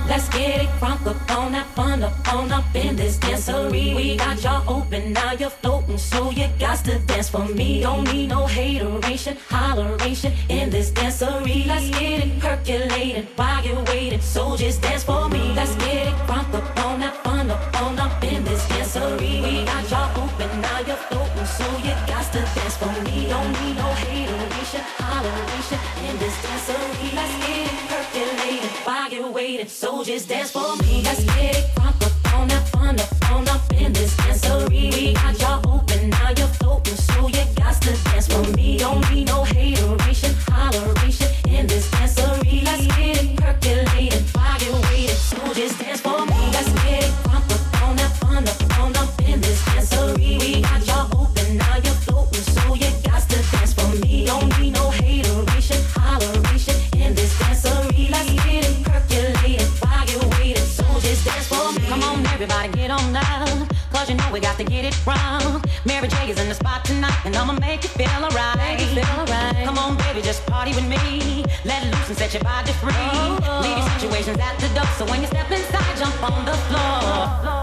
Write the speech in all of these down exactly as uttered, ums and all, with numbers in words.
Let's get it crunk up on that fun up on up in this dancery. We got y'all open, now you're floating, so you got to dance for me. Don't need no hateration, holleration in this dancery. Let's get it percolated while you're waiting, so just dance for me. Let's get it crunk up on that fun up on up in this dancery. We got y'all open, now you're floating, so you got to dance for me. Don't need no hateration, holleration in this dancery. Let's get it percolated while you're waiting, so just dance for me. Let's get it crunk up on that fun up on up in this dancery. We got y'all open, now you're floating, so you got to dance for me. Don't need no hateration, holleration in this dancery. Let's get it percolated while you're waiting, so just dance for me. Let's get it crunk up on that fun up on up in this dancery. We got y'all open, now you're floating, so you got to dance for me. Don't need no hateration, holleration in this dancery. Let's get it percolated while you're waiting, so just dance for me. Come on, everybody, get on down, cause you know we got to get it wrong. Mary J is in the spot tonight, and I'ma make you feel alright. Make you feel alright. Come on, baby, just party with me. Let loose and set your body free. Oh, oh. Leave your situations at the door, so when you step inside, jump on the floor.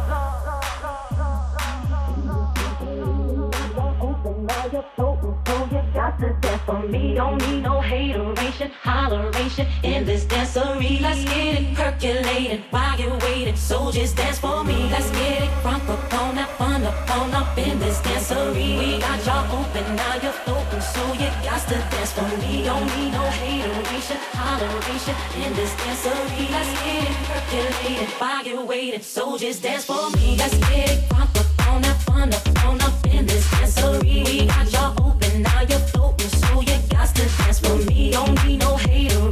To dance for me, don't need no hateration, holleration in this dancery. Let's get it percolated while you're waiting, so just dance for me. Let's get it crunk up on that fun up on up in this dancery. We got y'all open, now you're floating, so you got to dance for me. Don't need no hateration, holleration in this dancery. Let's get it percolated while you're waiting, so just dance for me. Let's get it crunk up on that fun up on up in this dancery. We got y'all open, now you're floating, so you got to dance for me. Don't need no hater.